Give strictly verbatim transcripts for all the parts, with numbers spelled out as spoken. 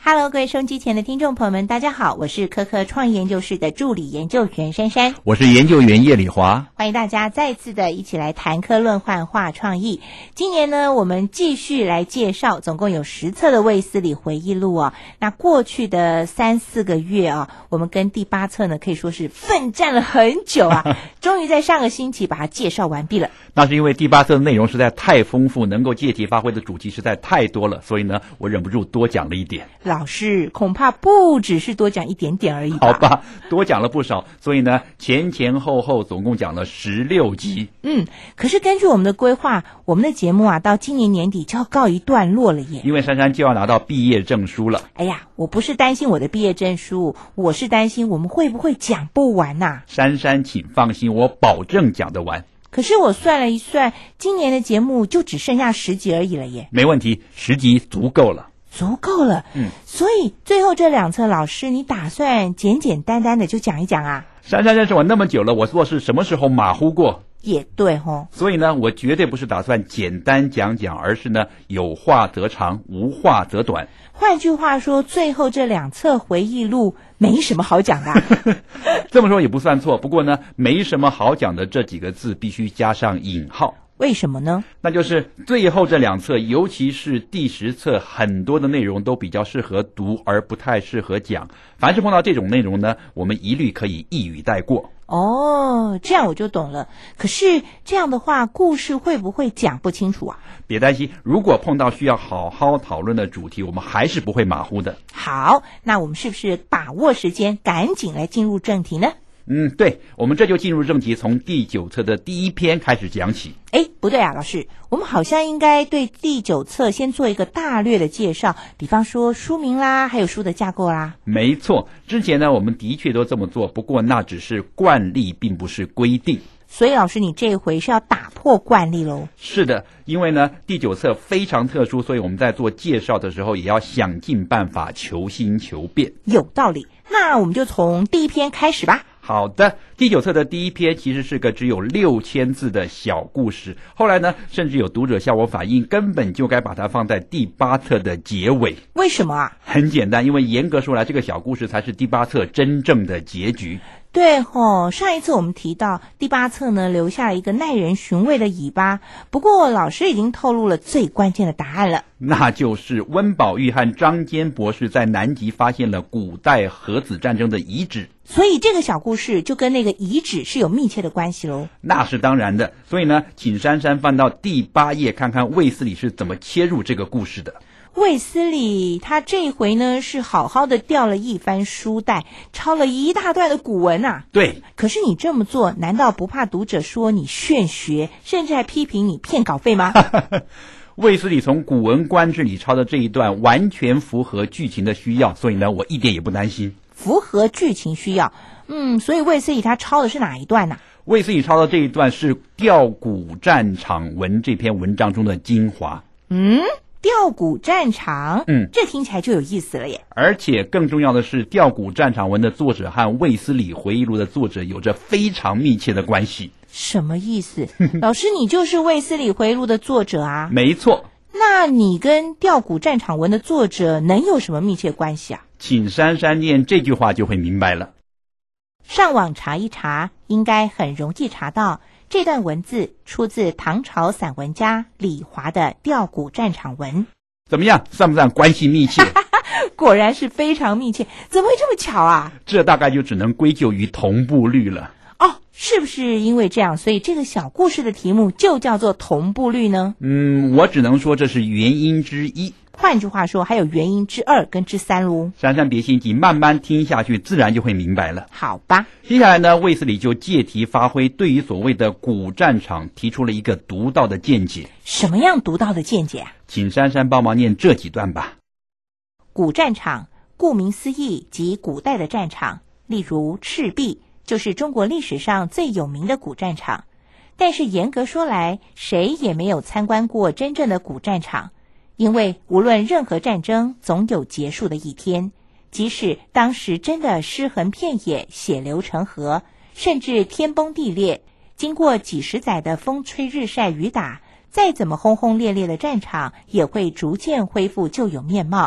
Hello， 各位收音机前的听众朋友们，大家好，我是科科创意研究室的助理研究员珊珊， 我是研究员叶礼华， 欢迎大家再次的一起来谈科论幻化创意。今年呢，我们继续来介绍，总共有十册的卫斯理回忆录哦。那过去的三四个月啊，我们跟第八册呢可以说是奋战了很久啊，终于在上个星期把它介绍完毕了。 那是因为第八册的内容实在太丰富，能够借题发挥的主题实在太多了，所以呢，我忍不住多讲了一点。 老师，恐怕不只是多讲一点点而已吧？ 好吧，多讲了不少，所以呢，前前后后总共讲了十六集。 嗯，可是根据我们的规划，我们的节目啊，到今年年底就要告一段落了耶。 因为珊珊就要拿到毕业证书了。 哎呀，我不是担心我的毕业证书，我是担心我们会不会讲不完呐。 珊珊，请放心，我保证讲得完。 可是我算了一算，今年的节目就只剩下十集而已了耶。 没问题，十集足够了。 足够了，嗯，所以最后这两册，老师你打算简简单单的就讲一讲啊？ 珊珊认识我那么久了，我做事什么时候马虎过？ 也对齁， 所以呢，我绝对不是打算简单讲讲，而是呢，有话则长，无话则短。 换句话说，最后这两册回忆录没什么好讲的、啊。 这么说也不算错，不过呢，没什么好讲的这几个字必须加上引号。 为什么呢？ 那就是最后这两册，尤其是第十册，很多的内容都比较适合读，而不太适合讲。凡是碰到这种内容呢，我们一律可以一语带过。 哦，这样我就懂了。可是这样的话，故事会不会讲不清楚啊？ 别担心，如果碰到需要好好讨论的主题，我们还是不会马虎的。 好，那我们是不是把握时间，赶紧来进入正题呢？ 嗯，对，我们这就进入正题，从第九册的第一篇开始讲起。 诶，不对啊，老师，我们好像应该对第九册先做一个大略的介绍，比方说书名啦，还有书的架构啦。 没错，之前呢，我们的确都这么做，不过那只是惯例，并不是规定。 所以老师，你这回是要打破惯例咯？ 是的，因为呢，第九册非常特殊，所以我们在做介绍的时候，也要想尽办法求新求变。 有道理，那我们就从第一篇开始吧。 好的，第九册的第一篇其实是个只有六千字的小故事，后来呢，甚至有读者向我反映，根本就该把它放在第八册的结尾。 为什么啊？ 很简单，因为严格说来，这个小故事才是第八册真正的结局。 对吼，上一次我们提到第八册呢，留下了一个耐人寻味的尾巴，不过老师已经透露了最关键的答案了， 那就是温宝玉和张坚博士在南极发现了古代核子战争的遗址， 所以这个小故事就跟那个遗址是有密切的关系咯。 那是当然的，所以呢，请珊珊翻到第八页看看卫斯理是怎么切入这个故事的。 卫斯理他这回呢是好好的调了一番书袋，抄了一大段的古文啊。 对， 可是你这么做，难道不怕读者说你炫学，甚至还批评你骗稿费吗？ 卫斯理从《古文观止》里抄的这一段完全符合剧情的需要，所以呢，我一点也不担心。 符合剧情需要，嗯，所以卫斯理他抄的是哪一段呢、啊？ 卫斯理抄的这一段是《吊古战场文》这篇文章中的精华。 嗯。吊古战场， 嗯， 这听起来就有意思了耶。 而且更重要的是，吊古战场文的作者和卫斯理回忆录的作者有着非常密切的关系。 什么意思？老师，你就是卫斯理回忆录的作者啊？ 没错。 那你跟吊古战场文的作者能有什么密切关系啊？ 请珊珊念这句话就会明白了。 上网查一查，应该很容易查到。这段文字出自唐朝散文家李华的《吊古战场文》。 怎么样，算不算关系密切？ 果然是非常密切，怎么会这么巧啊？ 这大概就只能归咎于同步率了。 哦，是不是因为这样，所以这个小故事的题目就叫做同步率呢？ 嗯，我只能说这是原因之一。 换句话说，还有原因之二跟之三咯。 珊珊别心急，慢慢听下去，自然就会明白了。 好吧。 接下来呢，卫斯理就借题发挥，对于所谓的古战场提出了一个独到的见解。 什么样独到的见解啊？ 请珊珊帮忙念这几段吧。 古战场，顾名思义，即古代的战场，例如赤壁，就是中国历史上最有名的古战场。但是严格说来，谁也没有参观过真正的古战场。因为无论任何战争总有结束的一天，即使当时真的尸横遍野，血流成河，甚至天崩地裂，经过几十载的风吹日晒雨打，再怎么轰轰烈烈的战场也会逐渐恢复旧有面貌，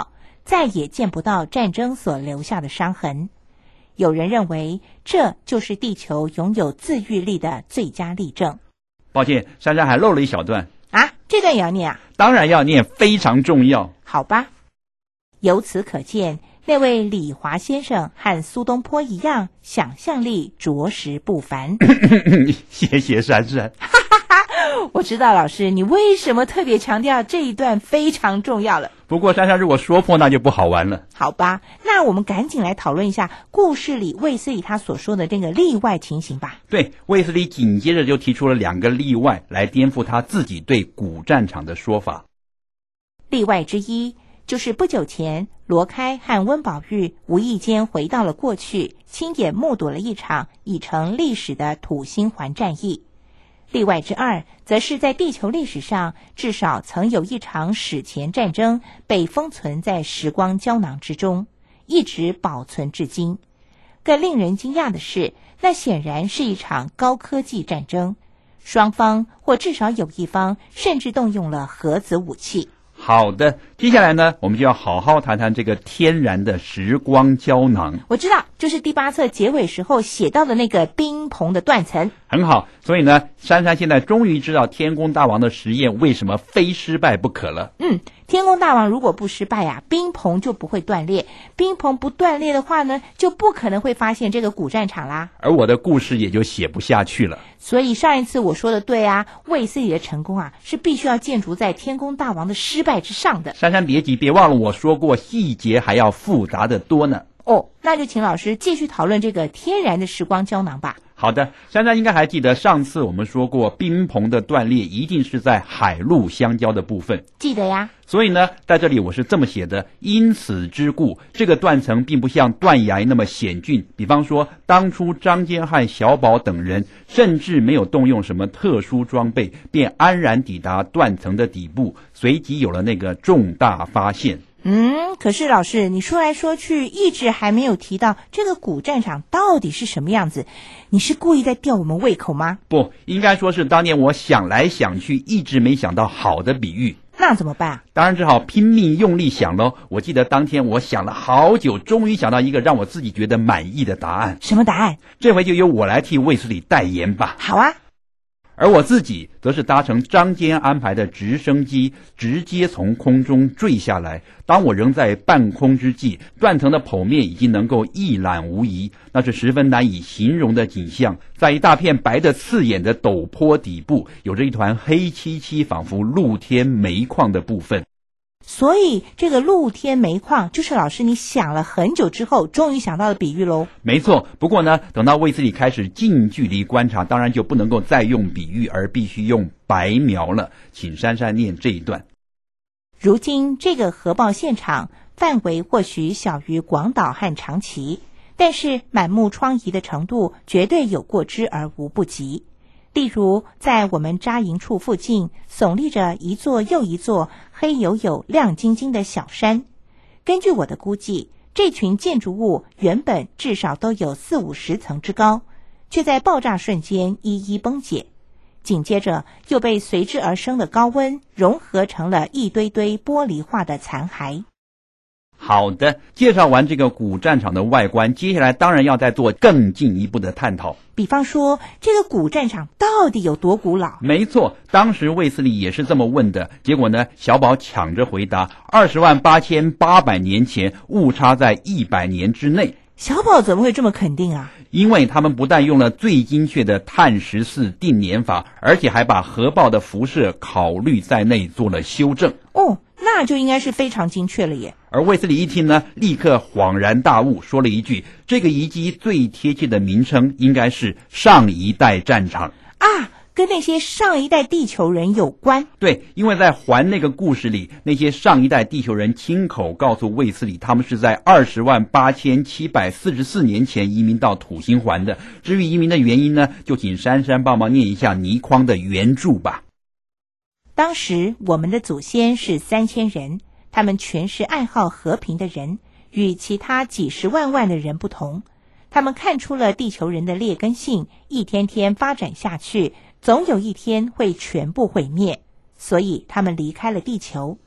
再也见不到战争所留下的伤痕。有人认为这就是地球拥有自愈力的最佳例证。 抱歉，珊珊还漏了一小段啊，这段也要念啊？ 当然要念，非常重要。 好吧，由此可见，那位李华先生和苏东坡一样，想象力着实不凡。 谢谢珊珊。 我知道老师你为什么特别强调这一段非常重要了。 不过珊珊如果说破那就不好玩了。 好吧，那我们赶紧来讨论一下故事里卫斯理他所说的这个例外情形吧。 对，卫斯理紧接着就提出了两个例外来颠覆他自己对古战场的说法。 例外之一就是不久前罗开和温宝玉无意间回到了过去，亲眼目睹了一场已成历史的土星环战役。例外之二则是在地球历史上至少曾有一场史前战争被封存在时光胶囊之中，一直保存至今。更令人惊讶的是，那显然是一场高科技战争，双方或至少有一方甚至动用了核子武器。 好的，接下来呢，我们就要好好谈谈这个天然的时光胶囊。 我知道，就是第八册结尾时候写到的那个冰棚的断层。 很好，所以呢，珊珊现在终于知道天宫大王的实验为什么非失败不可了。 嗯，天宫大王如果不失败啊，冰棚就不会断裂。冰棚不断裂的话呢，就不可能会发现这个古战场啦。 而我的故事也就写不下去了。 所以上一次我说的对啊，卫斯理的成功啊，是必须要建筑在天宫大王的失败之上的。 珊珊别急，别忘了我说过细节还要复杂的多呢。 哦，那就请老师继续讨论这个天然的时光胶囊吧。 好的，珊珊应该还记得上次我们说过，冰棚的断裂一定是在海陆相交的部分。 记得呀。 所以呢，在这里我是这么写的：因此之故，这个断层并不像断崖那么险峻。比方说，当初张坚和小宝等人甚至没有动用什么特殊装备，便安然抵达断层的底部，随即有了那个重大发现。 嗯，可是老师，你说来说去一直还没有提到这个古战场到底是什么样子，你是故意在吊我们胃口吗？ 不，应该说是当年我想来想去一直没想到好的比喻。 那怎么办？ 当然只好拼命用力想咯。我记得当天我想了好久，终于想到一个让我自己觉得满意的答案。 什么答案？ 这回就由我来替卫斯理代言吧。 好啊。 而我自己则是搭乘张坚安排的直升机，直接从空中坠下来。当我仍在半空之际，断层的剖面已经能够一览无遗，那是十分难以形容的景象。在一大片白得刺眼的陡坡底部，有着一团黑漆漆仿佛露天煤矿的部分。 所以这个露天煤矿就是老师你想了很久之后终于想到的比喻咯。 没错，不过呢，等到卫斯理开始近距离观察，当然就不能够再用比喻，而必须用白描了。请珊珊念这一段。 如今这个核爆现场范围或许小于广岛和长崎，但是满目疮痍的程度绝对有过之而无不及。例如在我们扎营处附近耸立着一座又一座黑黝黝亮晶晶的小山，根据我的估计，这群建筑物原本至少都有四五十层之高，却在爆炸瞬间一一崩解，紧接着又被随之而生的高温融合成了一堆堆玻璃化的残骸。 好的，介绍完这个古战场的外观，接下来当然要再做更进一步的探讨。 比方说，这个古战场到底有多古老？ 没错，当时卫斯理也是这么问的。结果呢，小宝抢着回答：二十万八千八百年前，误差在一百年之内。 小宝怎么会这么肯定啊？ 因为他们不但用了最精确的碳十四定年法，而且还把核爆的辐射考虑在内做了修正。 哦，那就应该是非常精确了耶。 而卫斯理一听呢，立刻恍然大悟，说了一句：这个遗迹最贴切的名称应该是上一代战场啊，跟那些上一代地球人有关。 对，因为在环那个故事里，那些上一代地球人亲口告诉卫斯理，他们是在二十万八千七百四十四年前移民到土星环的。至于移民的原因呢，就请珊珊帮忙念一下倪匡的原著吧。 当时我们的祖先是三千人，他们全是爱好和平的人，与其他几十万万的人不同。他们看出了地球人的劣根性，一天天发展下去，总有一天会全部毁灭，所以他们离开了地球。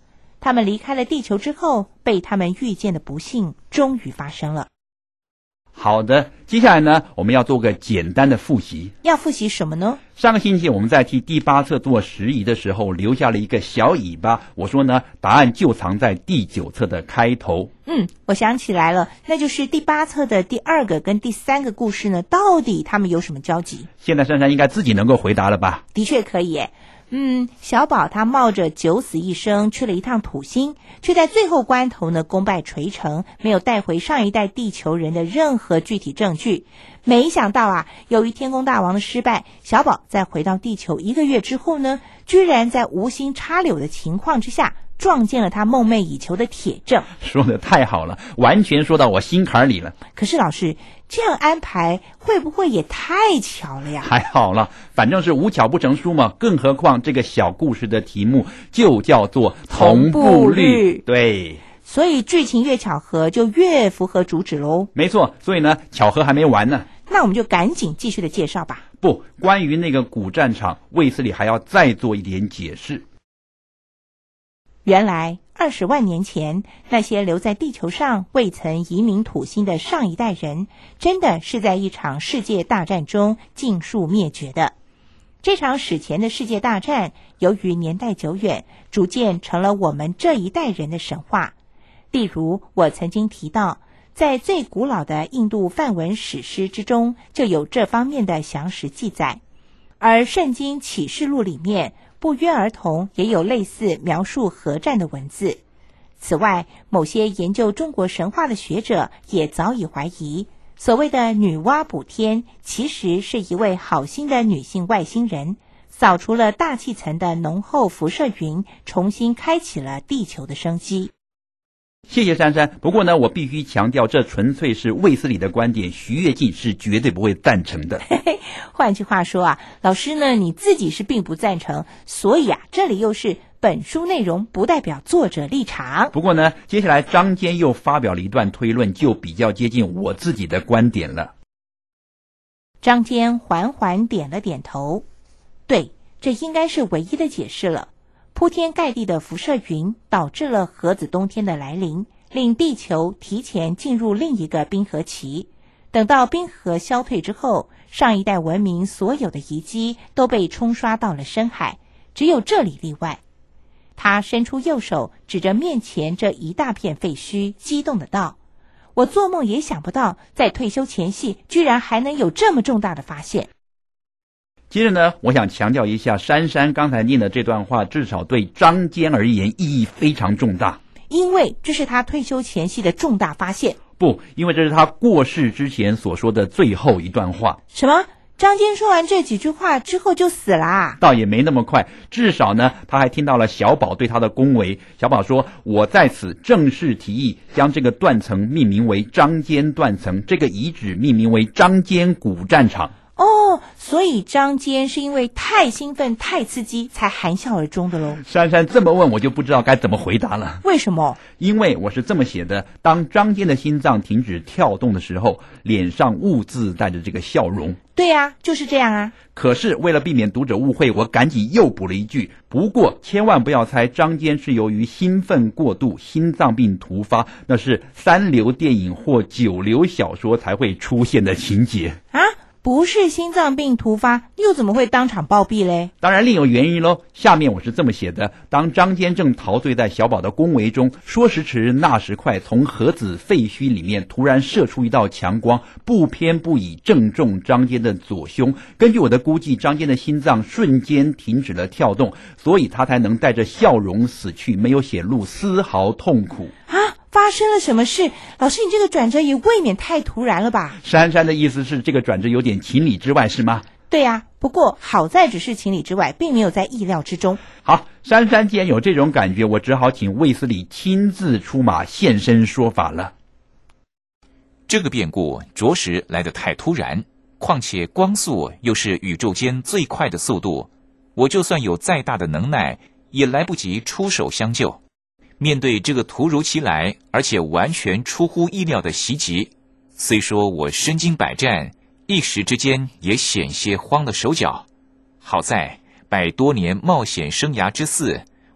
他们离开了地球之后，被他们遇见的不幸终于发生了。 好的，接下来呢，我们要做个简单的复习。 要复习什么呢？ 上个星期我们在替第八册做时宜的时候，留下了一个小尾巴。我说呢，答案就藏在第九册的开头。 嗯，我想起来了，那就是第八册的第二个跟第三个故事呢，到底他们有什么交集？ 现在珊珊应该自己能够回答了吧？ 的确可以耶。嗯，小宝他冒着九死一生去了一趟土星，却在最后关头呢功败垂成，没有带回上一代地球人的任何具体证据。没想到啊，由于天宫大王的失败，小宝在回到地球一个月之后呢，居然在无心插柳的情况之下，撞见了他梦寐以求的铁证。 说得太好了，完全说到我心坎里了。 可是老师，这样安排会不会也太巧了呀？ 还好了，反正是无巧不成书嘛，更何况这个小故事的题目就叫做同步率。对， 所以剧情越巧合就越符合主旨咯。 没错，所以呢，巧合还没完呢。 那我们就赶紧继续的介绍吧。 不，关于那个古战场，卫斯理还要再做一点解释。 原来二十万年前，那些留在地球上未曾移民土星的上一代人，真的是在一场世界大战中尽数灭绝的。这场史前的世界大战，由于年代久远，逐渐成了我们这一代人的神话。例如，我曾经提到，在最古老的印度梵文史诗之中，就有这方面的详实记载。而圣经启示录里面，不约而同也有类似描述核战的文字。此外，某些研究中国神话的学者也早已怀疑，所谓的女娲补天其实是一位好心的女性外星人，扫除了大气层的浓厚辐射云，重新开启了地球的生机。 谢谢珊珊，不过呢，我必须强调，这纯粹是卫斯理的观点，徐跃进是绝对不会赞成的。 换句话说啊，老师呢你自己是并不赞成，所以啊，这里又是本书内容不代表作者立场。 不过呢，接下来张坚又发表了一段推论，就比较接近我自己的观点了。 张坚缓缓点了点头，对，这应该是唯一的解释了。铺天盖地的辐射云导致了核子冬天的来临，令地球提前进入另一个冰河期。等到冰河消退之后，上一代文明所有的遗迹都被冲刷到了深海，只有这里例外。他伸出右手指着面前这一大片废墟，激动的道：我做梦也想不到，在退休前夕居然还能有这么重大的发现。 接着呢，我想强调一下，珊珊刚才念的这段话，至少对张坚而言意义非常重大。 因为这是他退休前夕的重大发现。 不，因为这是他过世之前所说的最后一段话。 什么？张坚说完这几句话之后就死了啊？ 倒也没那么快，至少呢，他还听到了小宝对他的恭维。小宝说：我在此正式提议，将这个断层命名为张坚断层，这个遗址命名为张坚古战场。 哦，所以张坚是因为太兴奋太刺激才含笑而终的咯。 珊珊这么问，我就不知道该怎么回答了。 为什么？ 因为我是这么写的，当张坚的心脏停止跳动的时候，脸上兀自带着这个笑容。 对啊，就是这样啊。 可是为了避免读者误会，我赶紧又补了一句，不过千万不要猜张坚是由于兴奋过度心脏病突发，那是三流电影或九流小说才会出现的情节啊。不是心脏病突发，又怎么会当场暴毙嘞？ 当然另有原因咯。下面我是这么写的：当张坚正陶醉在小宝的恭维中，说时迟那时快，从核子废墟里面突然射出一道强光，不偏不倚正中张坚的左胸。根据我的估计，张坚的心脏瞬间停止了跳动，所以他才能带着笑容死去，没有显露丝毫痛苦啊。发生了什么事？老师，你这个转折也未免太突然了吧？ 珊珊的意思是这个转折有点情理之外，是吗？ 对啊，不过好在只是情理之外，并没有在意料之中。 好，珊珊既然有这种感觉，我只好请卫斯理亲自出马现身说法了。 这个变故着实来得太突然，况且光速又是宇宙间最快的速度，我就算有再大的能耐，也来不及出手相救。面对这个突如其来而且完全出乎意料的袭击，虽说我身经百战，一时之间也险些慌了手脚。好在拜多年冒险生涯之赐，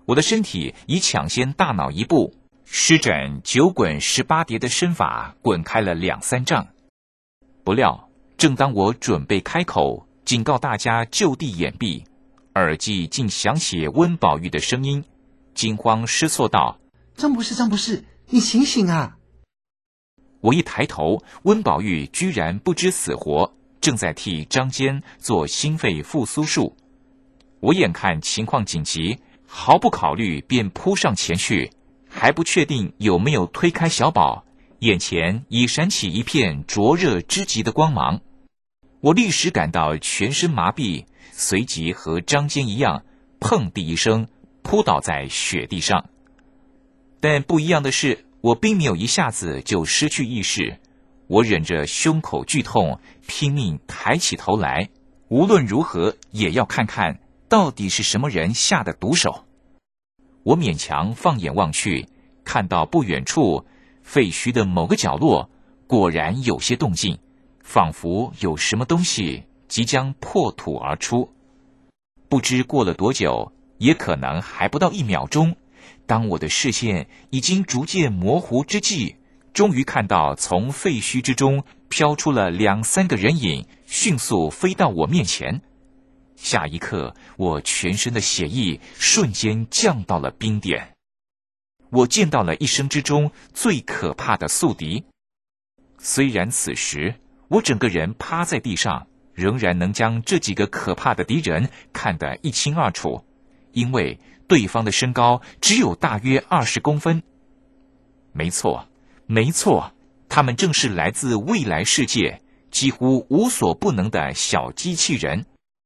我的身体已抢先大脑一步，施展九滚十八叠的身法，滚开了两三丈。不料，正当我准备开口警告大家就地掩蔽，耳际竟响起温宝玉的声音，惊慌失措道：“ 张博士，张博士，你醒醒啊！” 我一抬头，温宝玉居然不知死活，正在替张坚做心肺复苏术。我眼看情况紧急，毫不考虑便扑上前去，还不确定有没有推开小宝，眼前已闪起一片灼热之极的光芒。我立时感到全身麻痹，随即和张坚一样，砰地一声扑倒在雪地上。但不一样的是，我并没有一下子就失去意识，我忍着胸口剧痛，拼命抬起头来，无论如何也要看看到底是什么人下的毒手。我勉强放眼望去，看到不远处废墟的某个角落果然有些动静，仿佛有什么东西即将破土而出。不知过了多久，也可能还不到一秒钟，当我的视线已经逐渐模糊之际，终于看到从废墟之中飘出了两三个人影，迅速飞到我面前。下一刻，我全身的血液瞬间降到了冰点。我见到了一生之中最可怕的宿敌。虽然此时我整个人趴在地上，仍然能将这几个可怕的敌人看得一清二楚，因为对方的身高只有大约二十公分。没错，没错，他们正是来自未来世界，几乎无所不能的小机器人。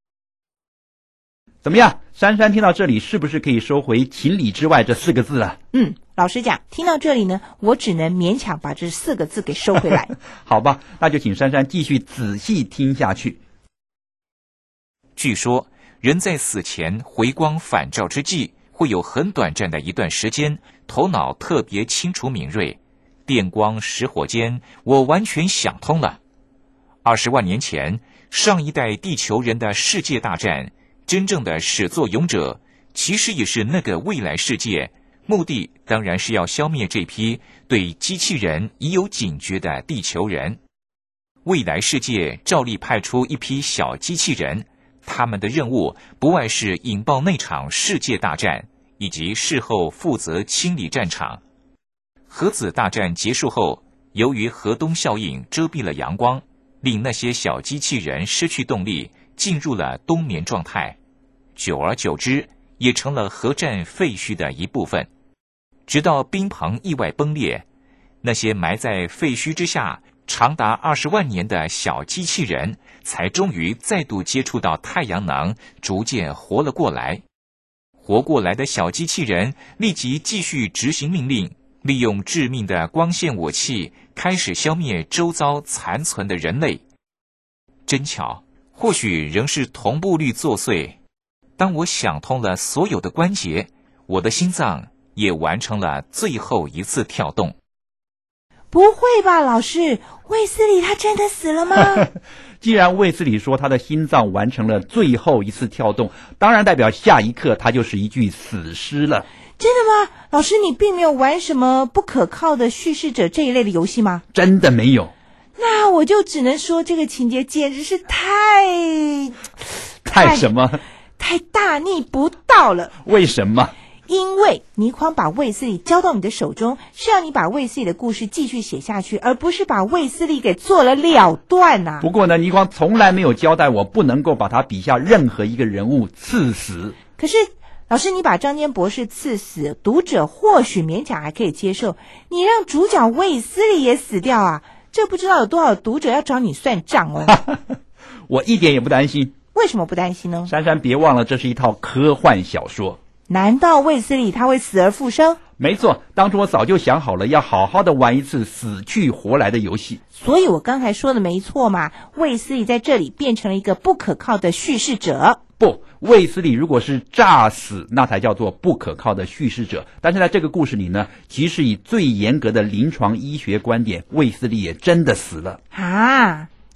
怎么样，珊珊听到这里是不是可以收回情理之外这四个字了？ 嗯，老实讲，听到这里呢，我只能勉强把这四个字给收回来。 好吧，那就请珊珊继续仔细听下去。 据说人在死前回光返照之际，会有很短暂的一段时间，头脑特别清楚敏锐，电光石火间，我完全想通了。二十万年前，上一代地球人的世界大战，真正的始作俑者其实也是那个未来世界，目的当然是要消灭这批对机器人已有警觉的地球人。未来世界照例派出一批小机器人，他们的任务不外是引爆那场世界大战，以及事后负责清理战场。核子大战结束后，由于核东效应遮蔽了阳光，令那些小机器人失去动力，进入了冬眠状态。久而久之，也成了核战废墟的一部分。直到冰棚意外崩裂，那些埋在废墟之下长达二十万年的小机器人，才终于再度接触到太阳能，逐渐活了过来。活过来的小机器人立即继续执行命令，利用致命的光线武器开始消灭周遭残存的人类。真巧，或许仍是同步率作祟。当我想通了所有的关节，我的心脏也完成了最后一次跳动。 不会吧，老师，卫斯理他真的死了吗？ 既然卫斯理说他的心脏完成了最后一次跳动，当然代表下一刻他就是一具死尸了。 真的吗？老师，你并没有玩什么不可靠的叙事者这一类的游戏吗？ 真的没有。 那我就只能说这个情节简直是太太什么？ 太大逆不道了。 为什么？ 因为倪匡把卫斯理交到你的手中，是要你把卫斯理的故事继续写下去，而不是把卫斯理给做了了断啊。 不过呢，倪匡从来没有交代我不能够把他笔下任何一个人物刺死。 可是老师，你把张坚博士刺死，读者或许勉强还可以接受，你让主角卫斯理也死掉啊，这不知道有多少读者要找你算账哦。 我一点也不担心。 为什么不担心呢？ 珊珊，别忘了这是一套科幻小说。 难道卫斯理他会死而复生？ 没错，当初我早就想好了，要好好的玩一次死去活来的游戏。 所以我刚才说的没错嘛，卫斯理在这里变成了一个不可靠的叙事者。 不，卫斯理如果是诈死，那才叫做不可靠的叙事者。但是在这个故事里呢，即使以最严格的临床医学观点，卫斯理也真的死了啊。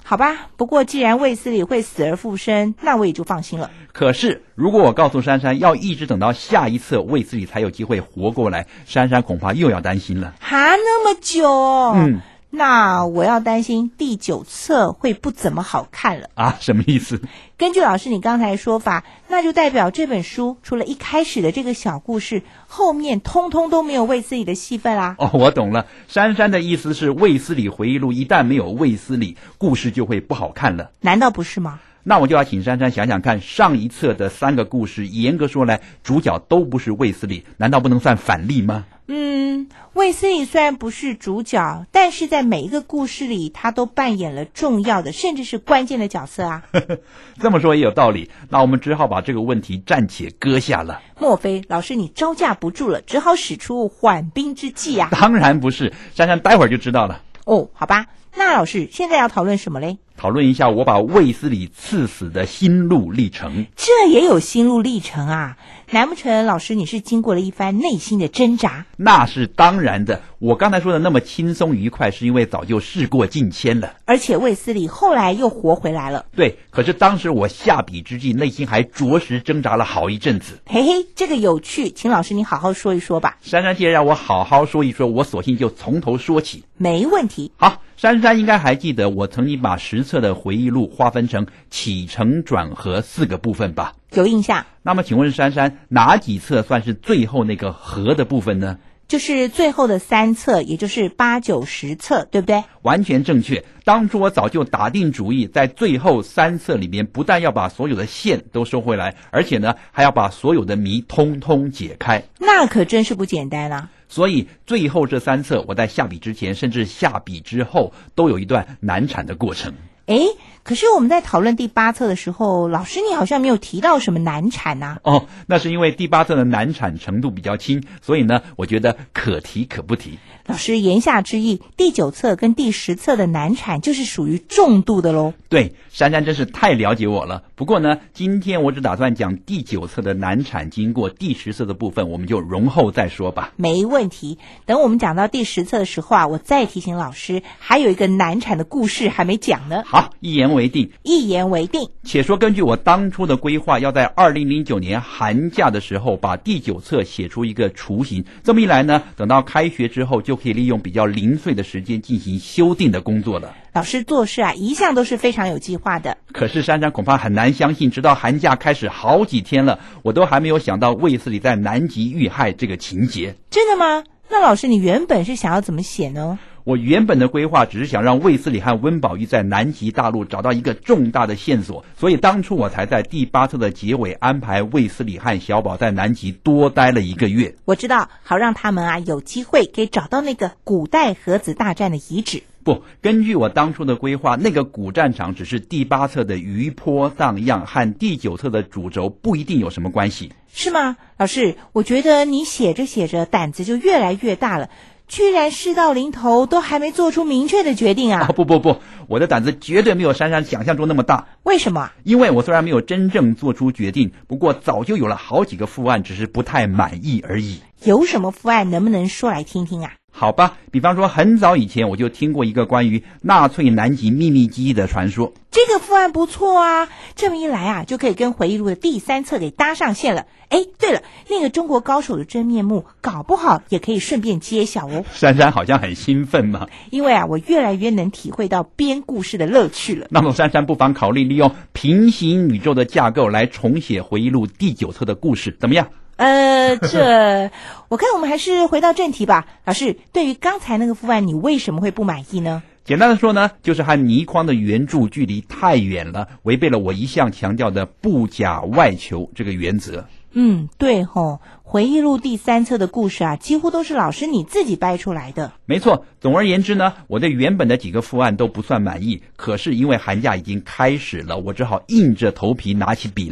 好吧，不过既然卫斯理会死而复生，那我也就放心了。 可是如果我告诉珊珊要一直等到下一册卫斯理才有机会活过来，珊珊恐怕又要担心了。 哈，那么久？ 嗯， 那我要担心第九册会不怎么好看了啊？什么意思？ 根据老师你刚才的说法，那就代表这本书除了一开始的这个小故事，后面通通都没有卫斯理的戏份啦。 哦，我懂了，珊珊的意思是卫斯理回忆录一旦没有卫斯理，故事就会不好看了。 难道不是吗？ 那我就要请珊珊想想看，上一册的三个故事，严格说来，主角都不是卫斯理，难道不能算反例吗？ 嗯，卫斯理虽然不是主角，但是在每一个故事里，他都扮演了重要的，甚至是关键的角色啊。 这么说也有道理，那我们只好把这个问题暂且搁下了。 莫非老师你招架不住了，只好使出缓兵之计啊？ 当然不是，珊珊待会儿就知道了。 哦，好吧，那老师现在要讨论什么嘞？ 讨论一下我把卫斯理刺死的心路历程。 这也有心路历程啊？难不成老师你是经过了一番内心的挣扎？ 那是当然的，我刚才说的那么轻松愉快，是因为早就事过境迁了。 而且卫斯理后来又活回来了。 对，可是当时我下笔之际，内心还着实挣扎了好一阵子。 嘿嘿，这个有趣，请老师你好好说一说吧。 珊珊既然让我好好说一说，我索性就从头说起。 没问题。 好，珊珊应该还记得我曾经把十册的回忆录划分成起承转合四个部分吧？ 有印象。 那么请问珊珊，哪几册算是最后那个合的部分呢？ 就是最后的三册，也就是八九十册，对不对？ 完全正确。当初我早就打定主意，在最后三册里面，不但要把所有的线都收回来，而且呢，还要把所有的谜通通解开。 那可真是不简单啊！ 所以最后这三册，我在下笔之前，甚至下笔之后，都有一段难产的过程。 诶，可是我们在讨论第八册的时候，老师你好像没有提到什么难产啊。 哦，那是因为第八册的难产程度比较轻，所以呢，我觉得可提可不提。 老师言下之意，第九册跟第十册的难产就是属于重度的咯。 对，珊珊真是太了解我了。不过呢，今天我只打算讲第九册的难产经过，第十册的部分我们就容后再说吧。 没问题，等我们讲到第十册的时候啊，我再提醒老师，还有一个难产的故事还没讲呢。 好，一言为定。 一言为定。 且说根据我当初的规划，要在二零零九年寒假的时候把第九册写出一个雏形，这么一来呢，等到开学之后就可以利用比较零碎的时间进行修订的工作了。 老师做事啊，一向都是非常有计划的。 可是珊珊恐怕很难相信，直到寒假开始好几天了，我都还没有想到卫斯理在南极遇害这个情节。 真的吗？那老师你原本是想要怎么写呢？ 我原本的规划只是想让卫斯理和温宝玉在南极大陆找到一个重大的线索，所以当初我才在第八册的结尾安排卫斯理和小宝在南极多待了一个月。 我知道，好让他们啊有机会可以找到那个古代核子大战的遗址。 不，根据我当初的规划，那个古战场只是第八册的余波荡漾，和第九册的主轴不一定有什么关系。 是吗？老师，我觉得你写着写着胆子就越来越大了，居然事到临头都还没做出明确的决定啊！ 哦，不不不，我的胆子绝对没有珊珊想象中那么大。 为什么？ 因为我虽然没有真正做出决定，不过早就有了好几个副案，只是不太满意而已。 有什么副案能不能说来听听啊？ 好吧，比方说很早以前我就听过一个关于纳粹南极秘密基地的传说。 这个副案不错啊，这么一来啊，就可以跟回忆录的第三册给搭上线了。哎，对了，那个中国高手的真面目，搞不好也可以顺便揭晓哦。 珊珊好像很兴奋嘛。 因为啊，我越来越能体会到编故事的乐趣了。 那么珊珊不妨考虑利用平行宇宙的架构来重写回忆录第九册的故事，怎么样？ 呃，这我看我们还是回到正题吧。老师，对于刚才那个副案，你为什么会不满意呢？ 简单的说呢，就是和倪匡的原著距离太远了，违背了我一向强调的不假外求这个原则。 嗯，对吼，回忆录第三册的故事啊，几乎都是老师你自己掰出来的。 没错，总而言之呢，我对原本的几个副案都不算满意，可是因为寒假已经开始了，我只好硬着头皮拿起笔来。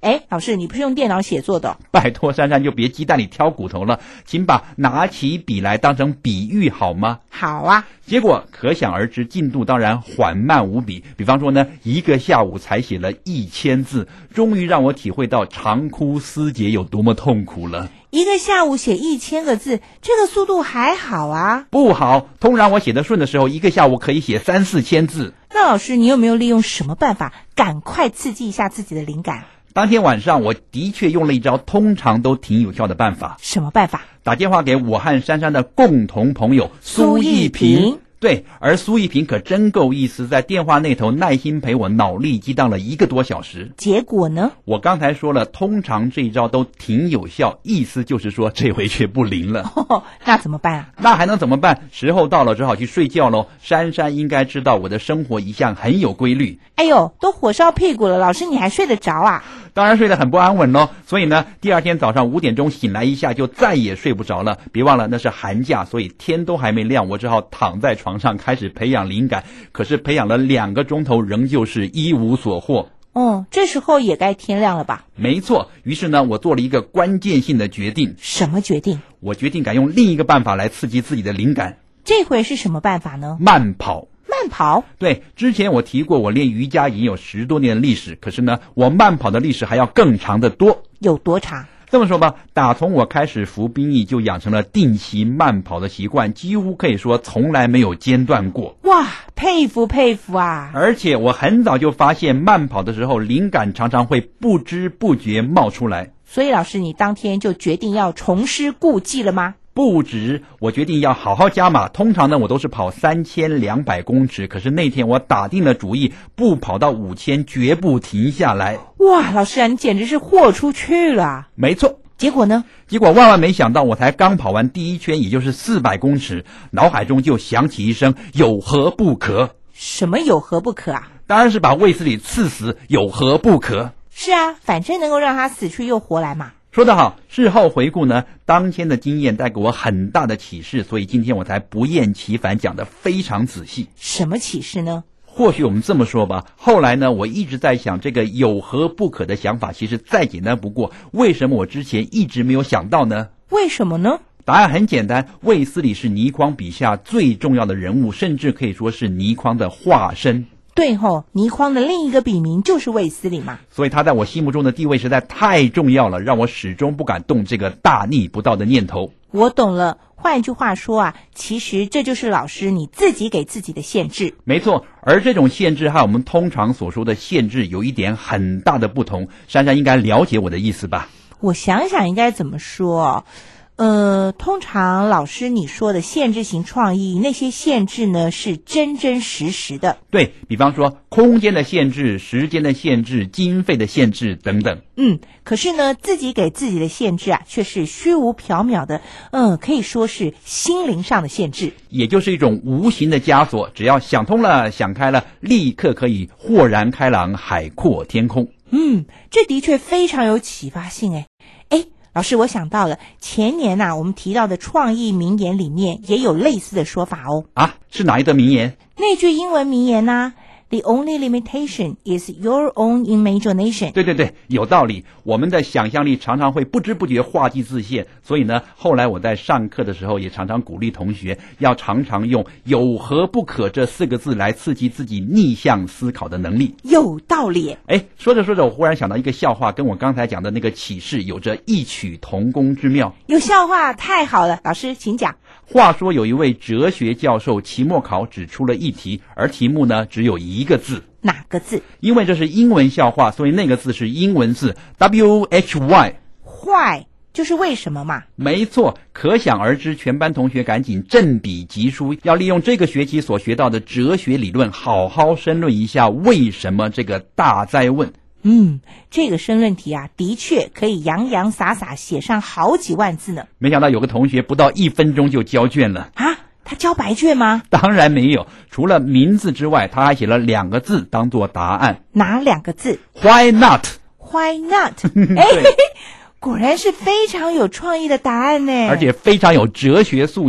哎，老师，你不是用电脑写作的？ 拜托珊珊就别鸡蛋里挑骨头了，请把拿起笔来当成比喻好吗？ 好啊。 结果可想而知，进度当然缓慢无比。比方说呢，一个下午才写了一千字，终于让我体会到长枯思竭有多么痛苦了。 一个下午写一千个字，这个速度还好啊？ 不好，通常我写得顺的时候，一个下午可以写三四千字。 那老师，你有没有利用什么办法，赶快刺激一下自己的灵感？ 当天晚上，我的确用了一招通常都挺有效的办法。 什么办法？ 打电话给我和珊珊的共同朋友苏一平。对，而苏一平可真够意思，在电话那头耐心陪我脑力激荡了一个多小时。 结果呢？ 我刚才说了，通常这一招都挺有效，意思就是说这回却不灵了。 哦，那怎么办啊？ 那还能怎么办？时候到了，只好去睡觉喽。珊珊应该知道我的生活一向很有规律。 哎呦，都火烧屁股了，老师你还睡得着啊？ 当然睡得很不安稳咯，所以呢，第二天早上五点钟醒来一下就再也睡不着了。别忘了那是寒假，所以天都还没亮，我只好躺在床上开始培养灵感。可是培养了两个钟头，仍旧是一无所获。 哦，这时候也该天亮了吧？ 没错，于是呢，我做了一个关键性的决定。 什么决定？ 我决定改用另一个办法来刺激自己的灵感。 这回是什么办法呢？ 慢跑。 慢跑？ 对，之前我提过，我练瑜伽已经有十多年的历史，可是呢，我慢跑的历史还要更长得多。 有多长？ 这么说吧，打从我开始服兵役，就养成了定期慢跑的习惯，几乎可以说从来没有间断过。 哇，佩服佩服啊！ 而且我很早就发现，慢跑的时候灵感常常会不知不觉冒出来。 所以老师，你当天就决定要重施故技了吗？ 不止，我决定要好好加码。通常呢，我都是跑三千两百公尺，可是那天我打定了主意，不跑到五千绝不停下来。 哇，老师啊，你简直是豁出去了！ 没错。 结果呢？ 结果万万没想到，我才刚跑完第一圈，也就是四百公尺，脑海中就响起一声有何不可。 什么有何不可啊？ 当然是把卫斯理刺死，有何不可？ 是啊，反正能够让他死去又活来嘛。 说得好，事后回顾呢，当天的经验带给我很大的启示，所以今天我才不厌其烦讲得非常仔细。 什么启示呢？ 或许我们这么说吧，后来呢，我一直在想，这个有何不可的想法其实再简单不过，为什么我之前一直没有想到呢？ 为什么呢？ 答案很简单，卫斯理是倪匡笔下最重要的人物，甚至可以说是倪匡的化身。 对吼，倪匡的另一个笔名就是卫斯理嘛， 所以他在我心目中的地位实在太重要了，让我始终不敢动这个大逆不道的念头。 我懂了，换句话说啊，其实这就是老师你自己给自己的限制。 没错，而这种限制和我们通常所说的限制有一点很大的不同，珊珊应该了解我的意思吧？ 我想想应该怎么说。呃，通常老师你说的限制型创意，那些限制呢是真真实实的。对， 比方说空间的限制、时间的限制、经费的限制等等。 嗯，可是呢，自己给自己的限制啊，却是虚无缥缈的，嗯，可以说是心灵上的限制， 也就是一种无形的枷锁。只要想通了、想开了，立刻可以豁然开朗，海阔天空。 嗯，这的确非常有启发性诶。诶老师，我想到了，前年啊，我们提到的创意名言里面也有类似的说法哦。 啊，是哪一个名言？ 那句英文名言啊 The only limitation is your own imagination。 对对对，有道理。我们的想象力常常会不知不觉画技自现，所以呢，后来我在上课的时候也常常鼓励同学要常常用有何不可这四个字来刺激自己逆向思考的能力。 有道理。 哎，说着说着，我忽然想到一个笑话，跟我刚才讲的那个启示有着异曲同工之妙。 有笑话，太好了，老师请讲。 话说有一位哲学教授期末考只出了一题，而题目呢只有一个字。 哪个字？ 因为这是英文笑话，所以那个字是英文字 W H Y。 Why 就是为什么嘛。 没错，可想而知，全班同学赶紧振笔疾书，要利用这个学期所学到的哲学理论，好好申论一下为什么这个大哉问。 嗯，这个申论题啊，的确可以洋洋洒洒写上好几万字呢。 没想到有个同学不到一分钟就交卷了啊！他交白卷吗？ 当然没有，除了名字之外，他还写了两个字当做答案。 哪两个字？ Why not？ Why not？ 哎，果然是非常有创意的答案呢， 而且非常有哲学素养。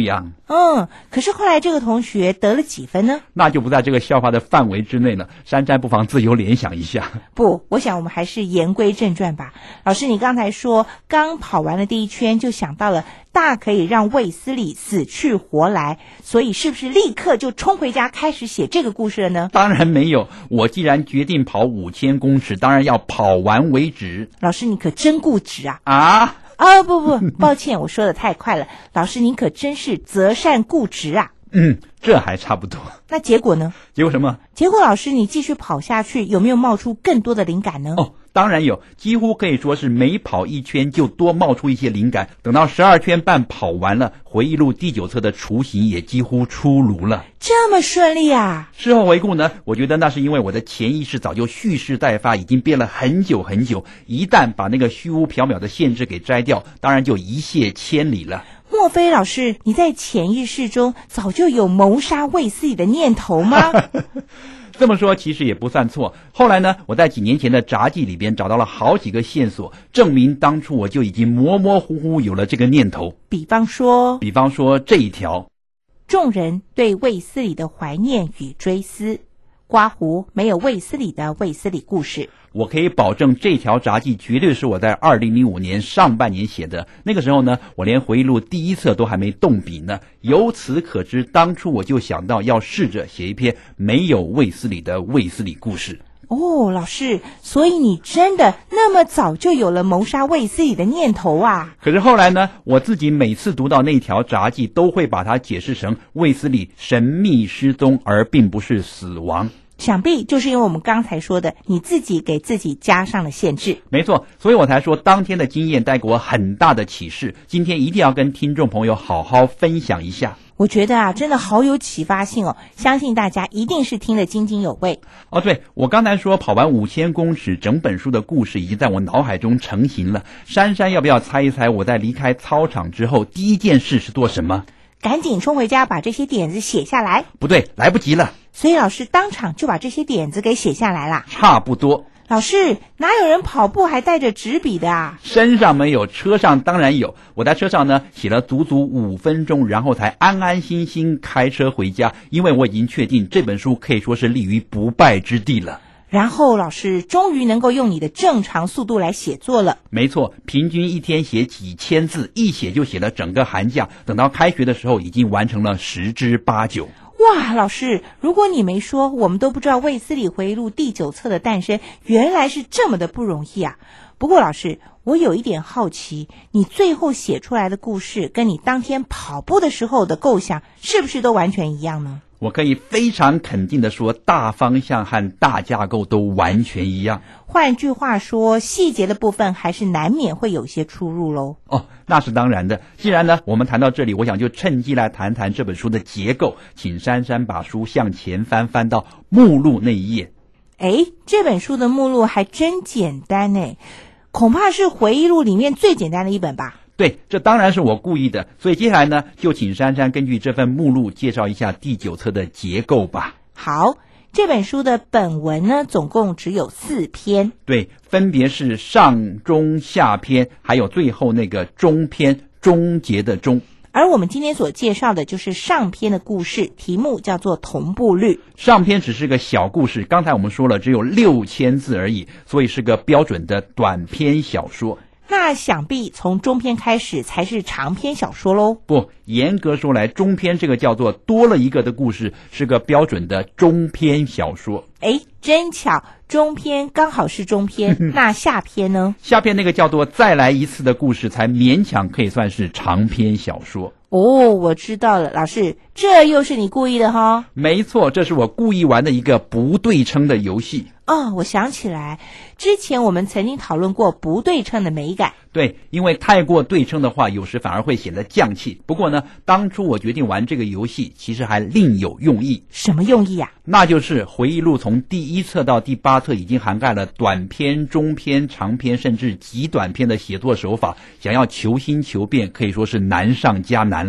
嗯，可是后来这个同学得了几分呢？ 那就不在这个笑话的范围之内了。珊珊不妨自由联想一下。 不，我想我们还是言归正传吧。老师，你刚才说刚跑完了第一圈就想到了大可以让卫斯理死去活来，所以是不是立刻就冲回家开始写这个故事了呢？ 当然没有，我既然决定跑五千公尺，当然要跑完为止。 老师，你可真固执啊！ 啊？ 哦，不不，抱歉，我说的太快了。老师，您可真是择善固执啊！ 嗯，这还差不多。 那结果呢？ 结果什么？ 结果老师，你继续跑下去，有没有冒出更多的灵感呢？ 哦，当然有，几乎可以说是每跑一圈就多冒出一些灵感。等到十二圈半跑完了，回忆录第九册的雏形也几乎出炉了。 这么顺利啊！ 事后回顾呢，我觉得那是因为我的潜意识早就蓄势待发，已经憋了很久很久。一旦把那个虚无缥缈的限制给摘掉，当然就一泻千里了。 莫非老师你在潜意识中早就有谋杀卫斯理的念头吗？ 这么说其实也不算错。后来呢，我在几年前的札记里边找到了好几个线索，证明当初我就已经模模糊糊有了这个念头。 比方说比方说这一条， 众人对卫斯理的怀念与追思，刮胡没有卫斯理的卫斯理故事。 我可以保证这条札记绝对是我在二零零五年上半年写的。那个时候呢，我连回忆录第一册都还没动笔呢。由此可知，当初我就想到要试着写一篇没有卫斯理的卫斯理故事。 哦，老师，所以你真的那么早就有了谋杀卫斯理的念头啊？ 可是后来呢，我自己每次读到那条札记，都会把它解释成卫斯理神秘失踪，而并不是死亡。 想必就是因为我们刚才说的，你自己给自己加上了限制。 没错，所以我才说当天的经验带给我很大的启示，今天一定要跟听众朋友好好分享一下。 我觉得啊，真的好有启发性哦，相信大家一定是听得津津有味。 哦，对，我刚才说跑完五千公尺，整本书的故事已经在我脑海中成型了。珊珊要不要猜一猜，我在离开操场之后第一件事是做什么？ 赶紧冲回家把这些点子写下来。 不对，来不及了。 所以老师当场就把这些点子给写下来啦。 差不多。 老师，哪有人跑步还带着纸笔的啊？ 身上没有，车上当然有。我在车上呢写了足足五分钟，然后才安安心心开车回家，因为我已经确定这本书可以说是立于不败之地了。 然后老师终于能够用你的正常速度来写作了。 没错，平均一天写几千字，一写就写了整个寒假，等到开学的时候已经完成了十之八九。 哇，老师，如果你没说，我们都不知道卫斯理回忆录第九册的诞生原来是这么的不容易啊。不过老师，我有一点好奇，你最后写出来的故事跟你当天跑步的时候的构想是不是都完全一样呢？ 我可以非常肯定的说，大方向和大架构都完全一样。 换句话说，细节的部分还是难免会有些出入咯。 哦，那是当然的。既然呢，我们谈到这里，我想就趁机来谈谈这本书的结构。请珊珊把书向前翻，翻到目录那一页。 诶，这本书的目录还真简单诶，恐怕是回忆录里面最简单的一本吧。 对，这当然是我故意的，所以接下来呢，就请珊珊根据这份目录介绍一下第九册的结构吧。 好，这本书的本文呢，总共只有四篇。 对，分别是上中下篇，还有最后那个中篇，终结的终。 而我们今天所介绍的就是上篇的故事，题目叫做同步率。 上篇只是个小故事，刚才我们说了只有六千字而已，所以是个标准的短篇小说。 那想必从中篇开始才是长篇小说咯。 不，严格说来，中篇这个叫做多了一个的故事是个标准的中篇小说。 诶，真巧，中篇刚好是中篇。那下篇呢？ 下篇那个叫做再来一次的故事才勉强可以算是长篇小说。 哦，我知道了，老师，这又是你故意的哈？ 没错，这是我故意玩的一个不对称的游戏。 哦，我想起来，之前我们曾经讨论过不对称的美感。 对，因为太过对称的话，有时反而会显得匠气。不过呢，当初我决定玩这个游戏，其实还另有用意。 什么用意啊？ 那就是回忆录从第一册到第八册已经涵盖了短篇、中篇、长篇，甚至极短篇的写作手法，想要求新求变，可以说是难上加难了。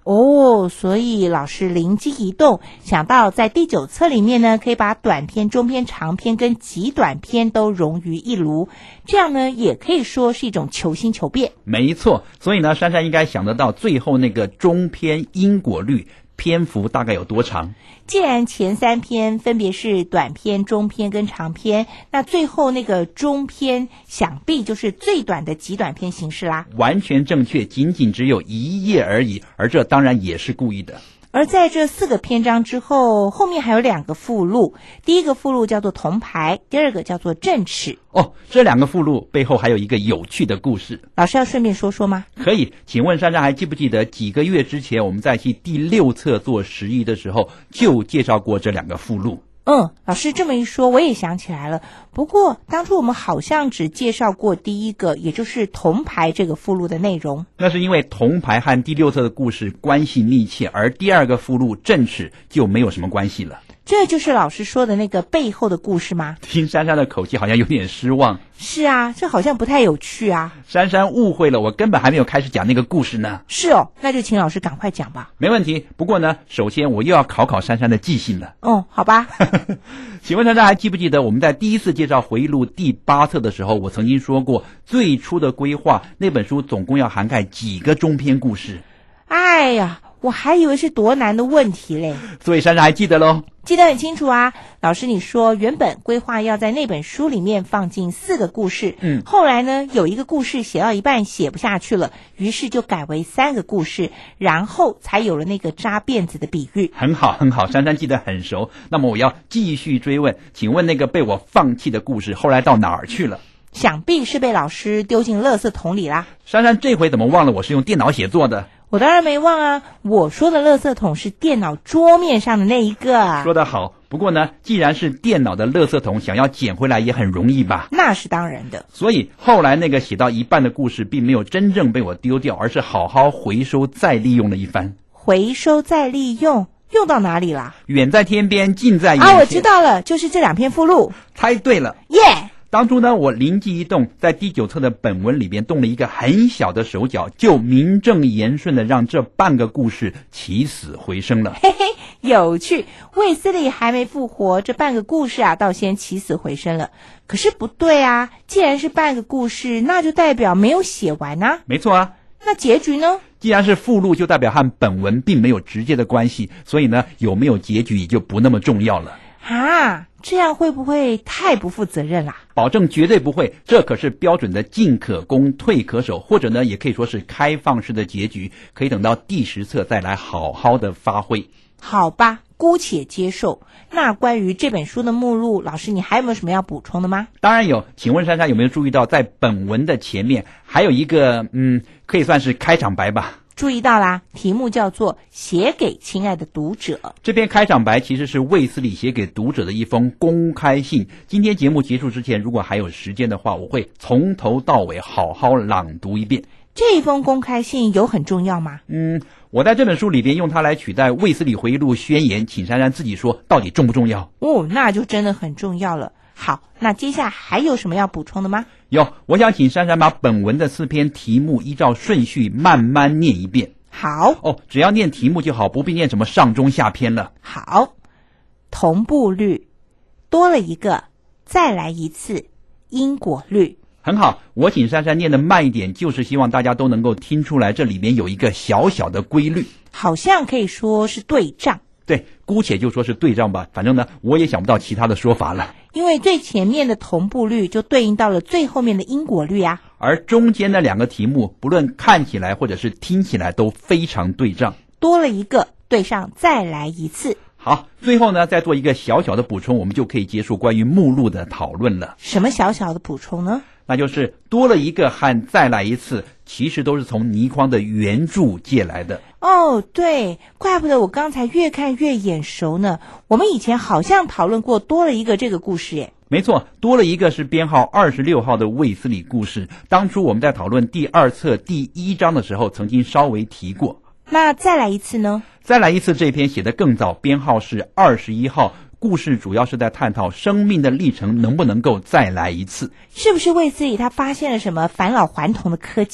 哦，所以老师灵机一动，想到在第九册里面呢，可以把短篇、中篇、长篇跟极短篇都融于一炉，这样呢也可以说是一种求新求变。 没错，所以呢，珊珊应该想得到最后那个中篇因果律篇幅大概有多长？ 既然前三篇分别是短篇、中篇跟长篇，那最后那个中篇想必就是最短的极短篇形式啦。 完全正确，仅仅只有一页而已，而这当然也是故意的。 而在这四个篇章之后，后面还有两个附录，第一个附录叫做铜牌，第二个叫做正齿。 哦，这两个附录背后还有一个有趣的故事， 老师要顺便说说吗？ 可以，请问珊珊还记不记得几个月之前我们在去第六册做实译的时候就介绍过这两个附录？ 嗯，老师这么一说我也想起来了，不过当初我们好像只介绍过第一个，也就是铜牌这个附录的内容。 那是因为铜牌和第六册的故事关系密切，而第二个附录正齿就没有什么关系了。 这就是老师说的那个背后的故事吗？ 听珊珊的口气好像有点失望。 是啊，这好像不太有趣啊。 珊珊误会了，我根本还没有开始讲那个故事呢。 是哦，那就请老师赶快讲吧。 没问题，不过呢，首先我又要考考珊珊的记性了。 哦，好吧。 请问珊珊还记不记得我们在第一次介绍回忆录第八册的时候，我曾经说过最初的规划，那本书总共要涵盖几个中篇故事？ 哎呀，我还以为是多难的问题嘞。 所以珊珊还记得咯？ 记得很清楚啊。老师你说原本规划要在那本书里面放进四个故事， 嗯， 后来呢有一个故事写到一半写不下去了，于是就改为三个故事，然后才有了那个扎辫子的比喻。 很好很好，珊珊记得很熟。那么我要继续追问，请问那个被我放弃的故事后来到哪儿去了？ 想必是被老师丢进垃圾桶里啦。 珊珊这回怎么忘了我是用电脑写作的？ 我当然没忘啊，我说的垃圾桶是电脑桌面上的那一个。 说得好，不过呢，既然是电脑的垃圾桶，想要捡回来也很容易吧？ 那是当然的。 所以后来那个写到一半的故事并没有真正被我丢掉，而是好好回收再利用了一番。 回收再利用，用到哪里啦？ 远在天边，近在眼前。 啊，我知道了，就是这两篇附录。 猜对了， 耶、yeah! 当初呢，我灵机一动，在第九册的本文里边动了一个很小的手脚，就名正言顺的让这半个故事起死回生了。 嘿嘿，有趣。卫斯理还没复活，这半个故事啊，倒先起死回生了。可是不对啊，既然是半个故事，那就代表没有写完啊。 没错啊。 那结局呢？ 既然是附录，就代表和本文并没有直接的关系，所以呢，有没有结局也就不那么重要了。 啊，这样会不会太不负责任啦？ 保证绝对不会，这可是标准的进可攻退可守，或者呢也可以说是开放式的结局，可以等到第十册再来好好的发挥。 好吧，姑且接受。那关于这本书的目录，老师你还有没有什么要补充的吗？ 当然有，请问珊珊有没有注意到在本文的前面还有一个嗯，可以算是开场白吧？ 注意到啦，题目叫做写给亲爱的读者。 这篇开场白其实是卫斯理写给读者的一封公开信。今天节目结束之前，如果还有时间的话，我会从头到尾好好朗读一遍。 这封公开信有很重要吗？ 嗯，我在这本书里边用它来取代卫斯理回忆录宣言，请珊珊自己说到底重不重要？ 哦，那就真的很重要了。好，那接下来还有什么要补充的吗？ 有，我想请珊珊把本文的四篇题目依照顺序慢慢念一遍。 好。 哦，只要念题目就好，不必念什么上中下篇了。 好。同步率，多了一个，再来一次，因果律。 很好，我请珊珊念的慢一点，就是希望大家都能够听出来这里面有一个小小的规律。 好像可以说是对仗。 对，姑且就说是对仗吧，反正呢我也想不到其他的说法了。 因为最前面的同步率就对应到了最后面的因果律啊， 而中间的两个题目不论看起来或者是听起来都非常对仗， 多了一个，对上再来一次。 好，最后呢再做一个小小的补充，我们就可以结束关于目录的讨论了。 什么小小的补充呢？ 那就是多了一个和再来一次，其实都是从倪匡的原著借来的。 哦，对，怪不得我刚才越看越眼熟呢。我们以前好像讨论过多了一个这个故事耶。 没错，多了一个是编号二十六号的卫斯理故事。当初我们在讨论第二册第一章的时候，曾经稍微提过。 那再来一次呢？ 再来一次这篇写得更早，编号是二十一号。故事主要是在探讨生命的历程能不能够再来一次。 是不是卫斯理他发现了什么返老还童的科技啊？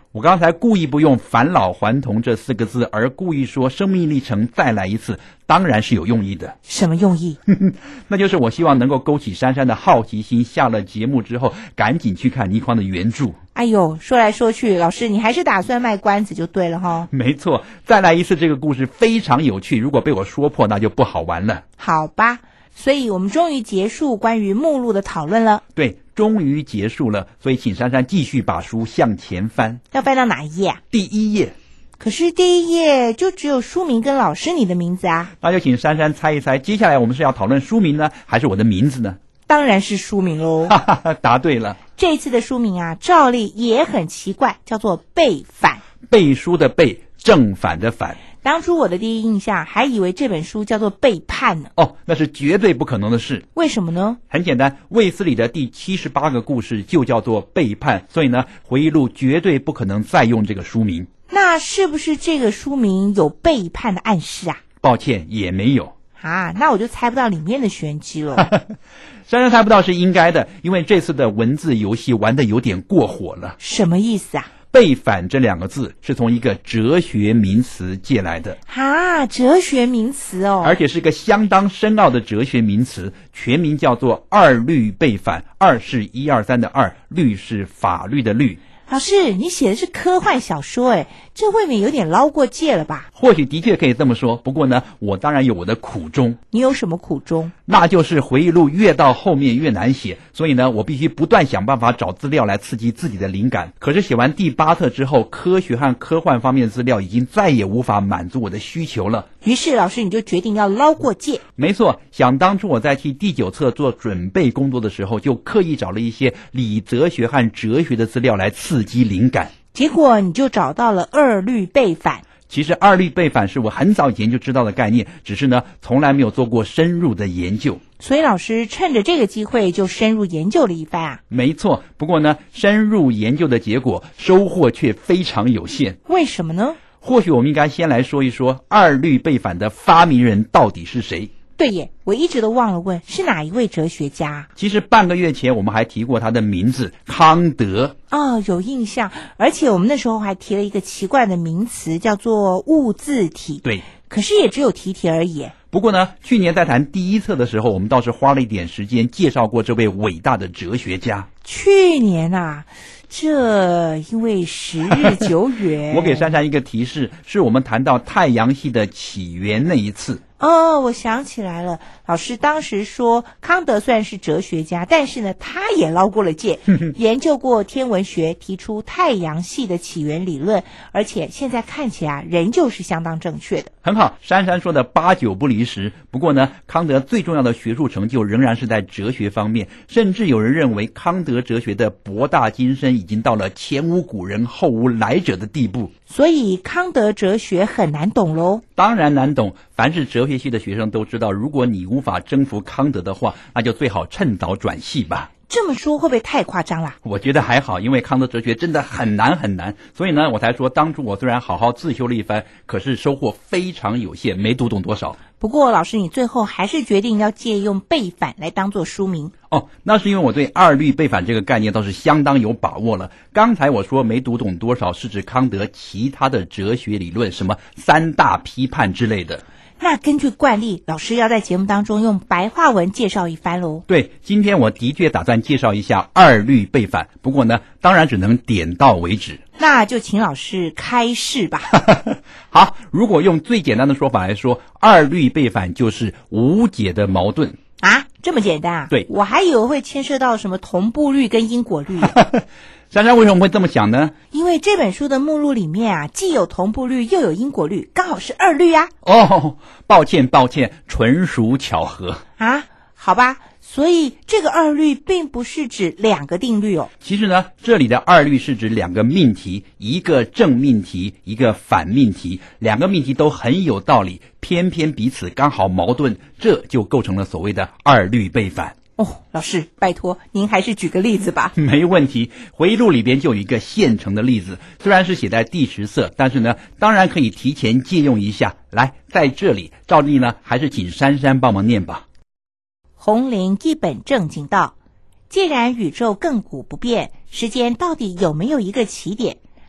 我刚才故意不用返老还童这四个字，而故意说生命历程再来一次，当然是有用意的。 什么用意？ 那就是我希望能够勾起珊珊的好奇心，下了节目之后赶紧去看倪匡的原著。 哎呦，说来说去，老师你还是打算卖关子就对了齁。 没错，再来一次这个故事非常有趣，如果被我说破那就不好玩了。 好吧，所以我们终于结束关于目录的讨论了。 对，终于结束了，所以请珊珊继续把书向前翻。 要翻到哪一页啊？ 第一页。 可是第一页就只有书名跟老师你的名字啊。 那就请珊珊猜一猜，接下来我们是要讨论书名呢，还是我的名字呢？ 当然是书名喽。 答对了。 这一次的书名啊，照例也很奇怪，叫做背反。 背书的背，正反的反。 当初我的第一印象还以为这本书叫做背叛呢。 哦，那是绝对不可能的事。 为什么呢？ 很简单，卫斯理的第七十八个故事就叫做背叛，所以呢，回忆录绝对不可能再用这个书名。 那是不是这个书名有背叛的暗示啊？ 抱歉，也没有。 啊，那我就猜不到里面的玄机了。 珊珊猜不到是应该的，因为这次的文字游戏玩得有点过火了。 什么意思啊？ 背反这两个字是从一个哲学名词借来的。 啊，哲学名词哦， 而且是个相当深奥的哲学名词，全名叫做二律背反。二是一二三的二，律是法律的律。 老师，你写的是科幻小说诶，这未免有点捞过界了吧？ 或许的确可以这么说，不过呢，我当然有我的苦衷。 你有什么苦衷？ 那就是回忆录越到后面越难写，所以呢，我必须不断想办法找资料来刺激自己的灵感。可是写完第八册之后，科学和科幻方面的资料已经再也无法满足我的需求了。 于是老师你就决定要捞过界。 没错，想当初我在替第九册做准备工作的时候，就刻意找了一些理哲学和哲学的资料来刺激灵感。 结果你就找到了二律背反。 其实二律背反是我很早以前就知道的概念，只是呢从来没有做过深入的研究。 所以老师趁着这个机会就深入研究了一番啊。 没错，不过呢深入研究的结果收获却非常有限。 为什么呢？ 或许我们应该先来说一说二律背反的发明人到底是谁。 对耶，我一直都忘了问是哪一位哲学家。 其实半个月前我们还提过他的名字，康德。 哦，有印象，而且我们那时候还提了一个奇怪的名词，叫做物自体。 对， 可是也只有提提而已。 不过呢，去年在谈第一册的时候，我们倒是花了一点时间介绍过这位伟大的哲学家。 去年啊，这因为时日久远。 我给珊珊一个提示，是我们谈到太阳系的起源那一次。 哦，我想起来了，老师当时说康德虽然是哲学家，但是呢他也捞过了界，研究过天文学，提出太阳系的起源理论，而且现在看起来仍旧是相当正确的。 很好，珊珊说的八九不离十。不过呢，康德最重要的学术成就仍然是在哲学方面，甚至有人认为康德哲学的博大精深已经到了前无古人后无来者的地步。 所以康德哲学很难懂咯。 当然难懂，凡是哲学系的学生都知道，如果你无法征服康德的话，那就最好趁早转系吧。 这么说会不会太夸张啦？ 我觉得还好，因为康德哲学真的很难很难，所以呢我才说当初我虽然好好自修了一番，可是收获非常有限，没读懂多少。 不过老师你最后还是决定要借用背反来当做书名。 哦，那是因为我对二律背反这个概念倒是相当有把握了。刚才我说没读懂多少是指康德其他的哲学理论，什么三大批判之类的。 那根据惯例，老师要在节目当中用白话文介绍一番咯。 对，今天我的确打算介绍一下二律背反，不过呢当然只能点到为止。 那就请老师开示吧。 好，如果用最简单的说法来说，二律背反就是无解的矛盾。 啊，这么简单啊？ 对， 我还以为会牵涉到什么同步律跟因果律。 珊珊为什么会这么想呢？ 因为这本书的目录里面啊，既有同步律又有因果律，刚好是二律啊。 哦，抱歉抱歉，纯属巧合啊。好吧，所以这个二律并不是指两个定律哦。 其实呢，这里的二律是指两个命题，一个正命题，一个反命题，两个命题都很有道理，偏偏彼此刚好矛盾，这就构成了所谓的二律背反。 哦，老师，拜托您还是举个例子吧。 没问题，回忆录里边就有一个现成的例子，虽然是写在第十册，但是呢当然可以提前借用一下。来，在这里照例呢还是请珊珊帮忙念吧。 洪林一本正经道，既然宇宙亘古不变，时间到底有没有一个起点？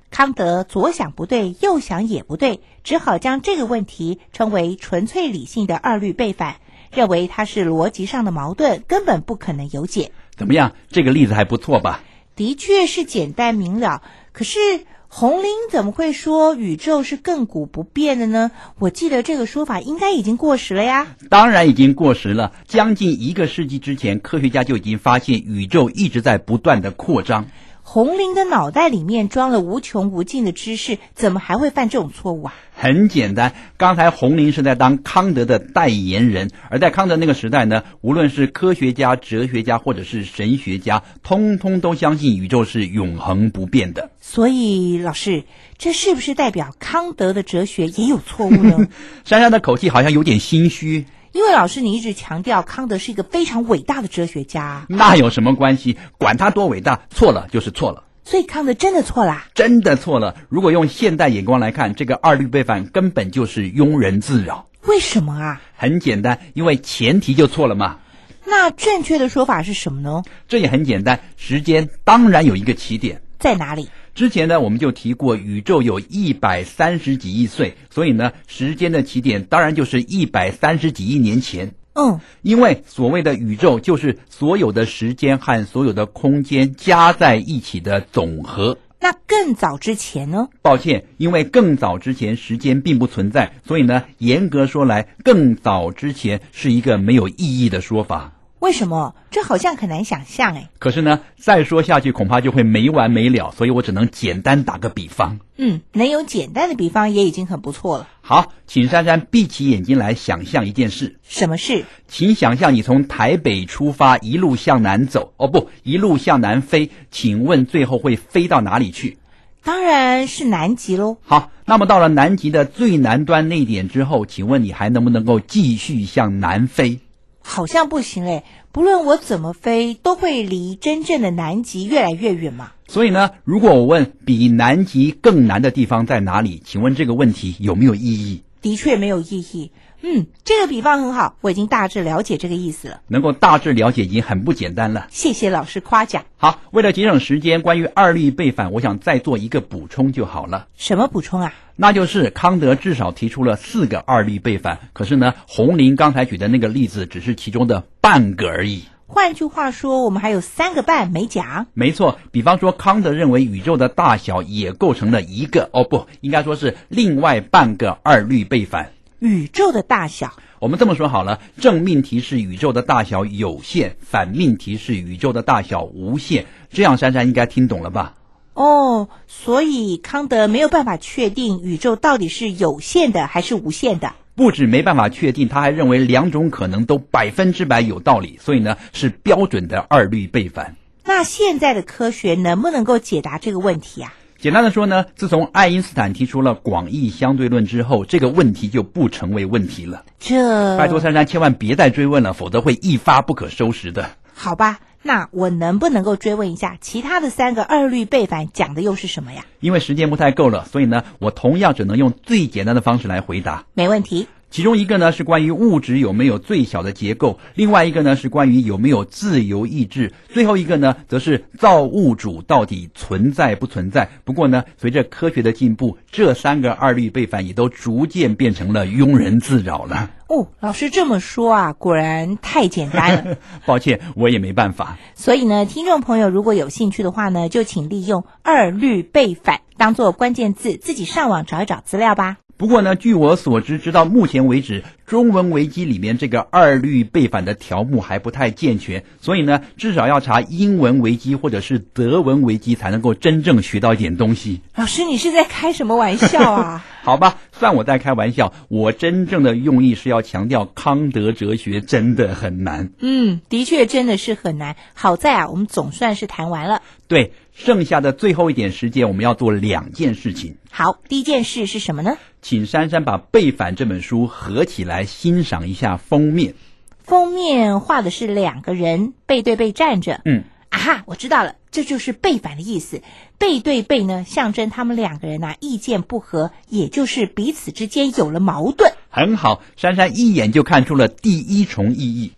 康德左想不对，右想也不对，只好将这个问题称为纯粹理性的二律背反，认为它是逻辑上的矛盾，根本不可能有解。 怎么样？这个例子还不错吧？ 的确是简单明了，可是洪林怎么会说宇宙是亘古不变的呢？我记得这个说法应该已经过时了呀。 当然已经过时了，将近一个世纪之前，科学家就已经发现宇宙一直在不断的扩张。 洪林的脑袋里面装了无穷无尽的知识，怎么还会犯这种错误啊？ 很简单，刚才洪林是在当康德的代言人，而在康德那个时代呢，无论是科学家、哲学家或者是神学家，通通都相信宇宙是永恒不变的。 所以老师，这是不是代表康德的哲学也有错误呢？ 珊珊的口气好像有点心虚。 因为老师你一直强调康德是一个非常伟大的哲学家。 那有什么关系？管他多伟大，错了就是错了。 所以康德真的错啦？ 真的错了。如果用现代眼光来看，这个二律背反根本就是庸人自扰。 为什么啊？ 很简单，因为前提就错了嘛。 那正确的说法是什么呢？ 这也很简单，时间当然有一个起点。 在哪里？ 之前呢，我们就提过，宇宙有一百三十几亿岁，所以呢，时间的起点当然就是一百三十几亿年前。 嗯， 因为所谓的宇宙就是所有的时间和所有的空间加在一起的总和。 那更早之前呢？ 抱歉，因为更早之前时间并不存在，所以呢，严格说来，更早之前是一个没有意义的说法。 为什么？这好像很难想象诶。 可是呢，再说下去恐怕就会没完没了，所以我只能简单打个比方。 嗯，能有简单的比方也已经很不错了。 好，请珊珊闭起眼睛来想象一件事。 什么事？ 请想象你从台北出发，一路向南走，哦不，一路向南飞，请问最后会飞到哪里去？ 当然是南极咯。 好，那么到了南极的最南端那点之后，请问你还能不能够继续向南飞？ 好像不行诶，不论我怎么飞，都会离真正的南极越来越远嘛。 所以呢，如果我问比南极更南的地方在哪里，请问这个问题有没有意义？ 的确没有意义。嗯，这个比方很好，我已经大致了解这个意思了。 能够大致了解已经很不简单了。 谢谢老师夸奖。 好，为了节省时间，关于二律背反，我想再做一个补充就好了。 什么补充啊？ 那就是康德至少提出了四个二律背反，可是呢，洪林刚才举的那个例子只是其中的半个而已。 换句话说，我们还有三个半没讲。 没错，比方说康德认为宇宙的大小也构成了一个，哦不，应该说是另外半个二律背反。 宇宙的大小， 我们这么说好了，正命题是宇宙的大小有限，反命题是宇宙的大小无限，这样珊珊应该听懂了吧？ 哦，所以康德没有办法确定宇宙到底是有限的还是无限的。 不止没办法确定，他还认为两种可能都百分之百有道理，所以呢是标准的二律背反。 那现在的科学能不能够解答这个问题啊？ 简单的说呢，自从爱因斯坦提出了广义相对论之后，这个问题就不成为问题了。 这拜托珊珊千万别再追问了，否则会一发不可收拾的。 好吧，那我能不能够追问一下，其他的三个二律背反讲的又是什么呀？ 因为时间不太够了，所以呢，我同样只能用最简单的方式来回答。 没问题。 其中一个呢是关于物质有没有最小的结构，另外一个呢是关于有没有自由意志，最后一个呢则是造物主到底存在不存在。不过呢，随着科学的进步，这三个二律背反也都逐渐变成了庸人自扰了。 哦，老师这么说啊，果然太简单了。 抱歉，我也没办法。 所以呢，听众朋友如果有兴趣的话呢，就请利用二律背反当做关键字，自己上网找一找资料吧。 不过呢，据我所知，直到目前为止，中文维基里面这个二律背反的条目还不太健全，所以呢，至少要查英文维基或者是德文维基才能够真正学到一点东西。 老师，你是在开什么玩笑啊？ 好吧，算我在开玩笑，我真正的用意是要强调康德哲学真的很难。 嗯，的确真的是很难。好在啊，我们总算是谈完了。 对，剩下的最后一点时间，我们要做两件事情。 好，第一件事是什么呢？ 请珊珊把《背反》这本书合起来欣赏一下封面。 封面画的是两个人背对背站着。 嗯， 啊哈，我知道了，这就是背反的意思。背对背呢，象征他们两个人啊意见不合，也就是彼此之间有了矛盾。 很好，珊珊一眼就看出了第一重意义。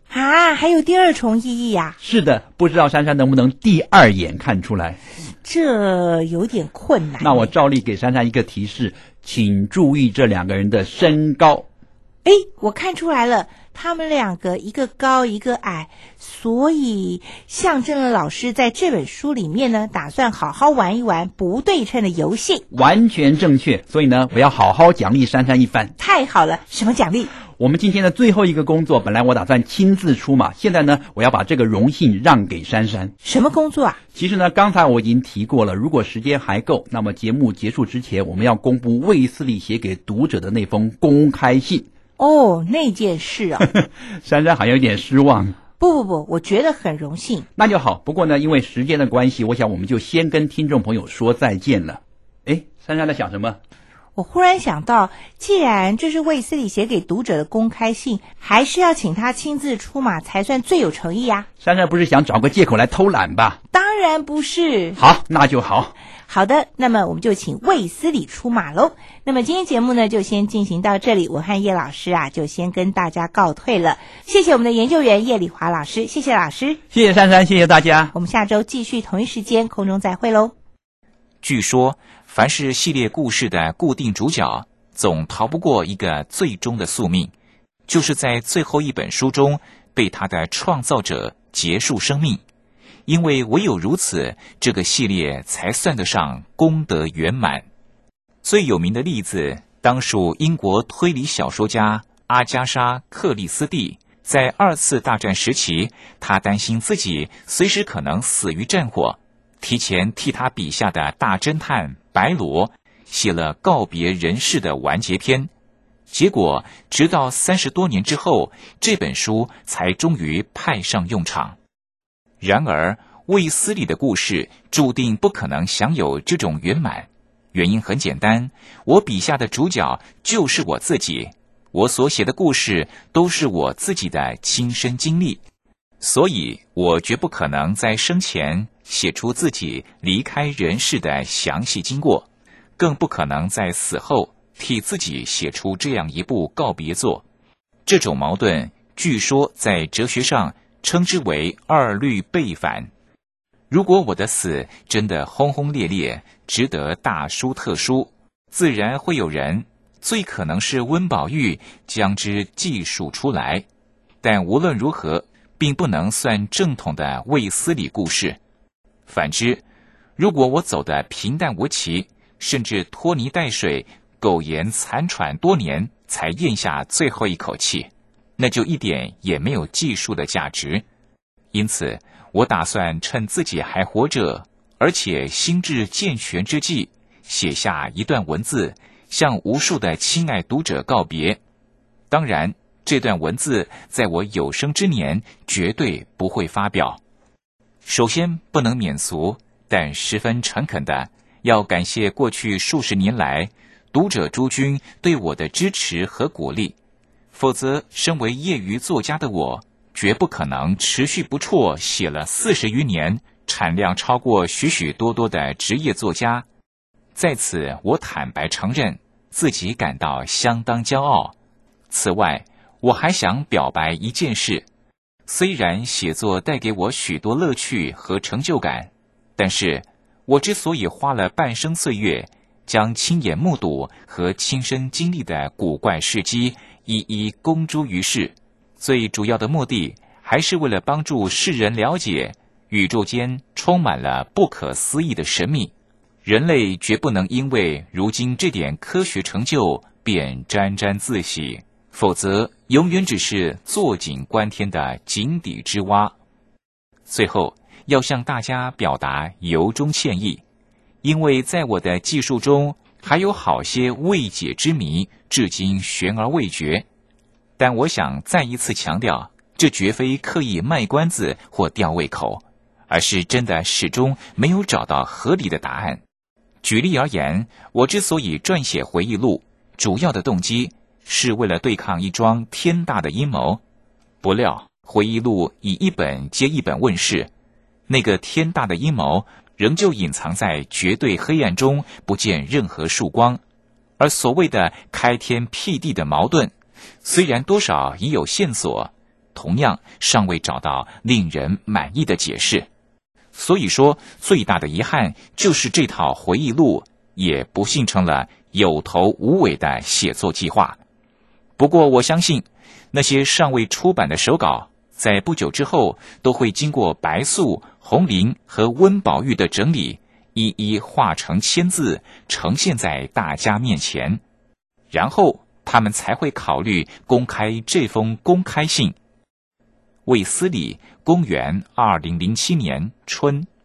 啊，还有第二重意义呀、啊？ 是的，不知道珊珊能不能第二眼看出来？ 这有点困难。 那我照例给珊珊一个提示，请注意这两个人的身高。 哎，我看出来了，他们两个一个高一个矮，所以象征了老师在这本书里面呢，打算好好玩一玩不对称的游戏。 完全正确，所以呢，我要好好奖励珊珊一番。 太好了，什么奖励？ 我们今天的最后一个工作，本来我打算亲自出马，现在呢，我要把这个荣幸让给珊珊。 什么工作啊？ 其实呢，刚才我已经提过了，如果时间还够，那么节目结束之前，我们要公布卫斯理写给读者的那封公开信。 哦，那件事啊， 珊珊好像有点失望。 不不不，我觉得很荣幸。 那就好，不过呢，因为时间的关系，我想我们就先跟听众朋友说再见了。诶，珊珊在想什么？ 我忽然想到，既然这是卫斯理写给读者的公开信，还是要请他亲自出马才算最有诚意啊。 珊珊不是想找个借口来偷懒吧？ 当然不是。 好，那就好。 好的，那么我们就请卫斯理出马喽。那么今天节目呢，就先进行到这里，我和叶老师啊，就先跟大家告退了。谢谢我们的研究员叶礼华老师，谢谢老师， 谢谢珊珊，谢谢大家。 我们下周继续同一时间空中再会喽。 据说，凡是系列故事的固定主角，总逃不过一个最终的宿命，就是在最后一本书中被他的创造者结束生命。因为唯有如此，这个系列才算得上功德圆满。最有名的例子当属英国推理小说家阿加莎·克里斯蒂。在二次大战时期，他担心自己随时可能死于战火，提前替他笔下的大侦探白罗写了告别人世的完结篇。结果直到三十多年之后，这本书才终于派上用场。然而卫斯理的故事注定不可能享有这种圆满，原因很简单，我笔下的主角就是我自己，我所写的故事都是我自己的亲身经历，所以我绝不可能在生前写出自己离开人世的详细经过，更不可能在死后替自己写出这样一部告别作。这种矛盾据说在哲学上称之为二律背反。如果我的死真的轰轰烈烈，值得大书特书，自然会有人，最可能是温宝玉，将之记述出来。但无论如何，并不能算正统的卫斯理故事。反之，如果我走得平淡无奇，甚至拖泥带水，苟延残喘多年才咽下最后一口气，那就一点也没有记述的价值。因此，我打算趁自己还活着，而且心智健全之际，写下一段文字，向无数的亲爱读者告别。当然，这段文字在我有生之年绝对不会发表。首先不能免俗，但十分诚恳的要感谢过去数十年来读者诸君对我的支持和鼓励，否则身为业余作家的我，绝不可能持续不辍写了四十余年，产量超过许许多多的职业作家。在此我坦白承认，自己感到相当骄傲。此外，我还想表白一件事，虽然写作带给我许多乐趣和成就感，但是我之所以花了半生岁月，将亲眼目睹和亲身经历的古怪事迹一一公诸于世，最主要的目的还是为了帮助世人了解宇宙间充满了不可思议的神秘。人类绝不能因为如今这点科学成就便沾沾自喜，否则永远只是坐井观天的井底之蛙。最后要向大家表达由衷歉意，因为在我的记述中还有好些未解之谜，至今悬而未决。但我想再一次强调，这绝非刻意卖关子或吊胃口，而是真的始终没有找到合理的答案。举例而言，我之所以撰写回忆录，主要的动机是为了对抗一桩天大的阴谋。不料回忆录以一本接一本问世，那个天大的阴谋仍旧隐藏在绝对黑暗中，不见任何曙光。而所谓的开天辟地的矛盾，虽然多少已有线索， 同样尚未找到令人满意的解释。所以说，最大的遗憾就是这套回忆录也不幸成了有头无尾的写作计划。不过我相信，那些尚未出版的手稿在不久之后都会经过白素、洪玲和温宝玉的整理，一一画成签字，呈现在大家面前。然后他们才会考虑公开这封公开信。卫斯理，公元二零零七年春